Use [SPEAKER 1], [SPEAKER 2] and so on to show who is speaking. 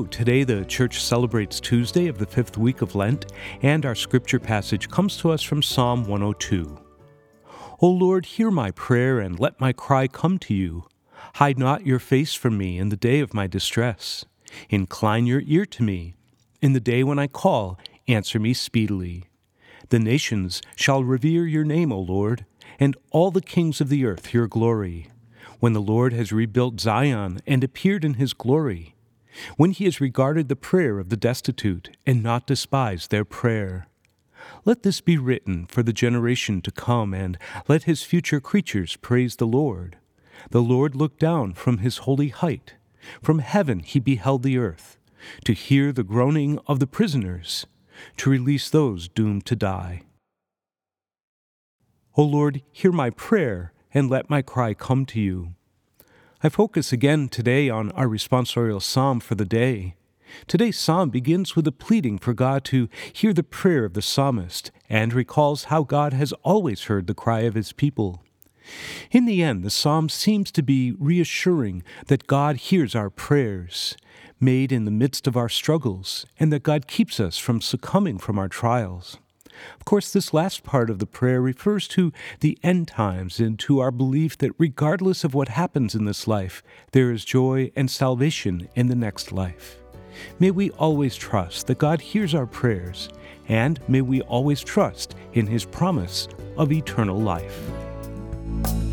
[SPEAKER 1] today the church celebrates Tuesday of the 5th week of Lent, and our scripture passage comes to us from Psalm 102. O Lord, hear my prayer, and let my cry come to you. Hide not your face from me in the day of my distress. Incline your ear to me. In the day when I call, answer me speedily. The nations shall revere your name, O Lord, and all the kings of the earth your glory. When the Lord has rebuilt Zion and appeared in his glory, when he has regarded the prayer of the destitute and not despised their prayer. Let this be written for the generation to come, and let his future creatures praise the Lord. The Lord looked down from his holy height. From heaven he beheld the earth, to hear the groaning of the prisoners, to release those doomed to die. O Lord, hear my prayer, and let my cry come to you. I focus again today on our responsorial psalm for the day. Today's psalm begins with a pleading for God to hear the prayer of the psalmist and recalls how God has always heard the cry of his people. In the end, the psalm seems to be reassuring that God hears our prayers, made in the midst of our struggles, and that God keeps us from succumbing from our trials. Of course, this last part of the prayer refers to the end times and to our belief that regardless of what happens in this life, there is joy and salvation in the next life. May we always trust that God hears our prayers, and may we always trust in his promise of eternal life.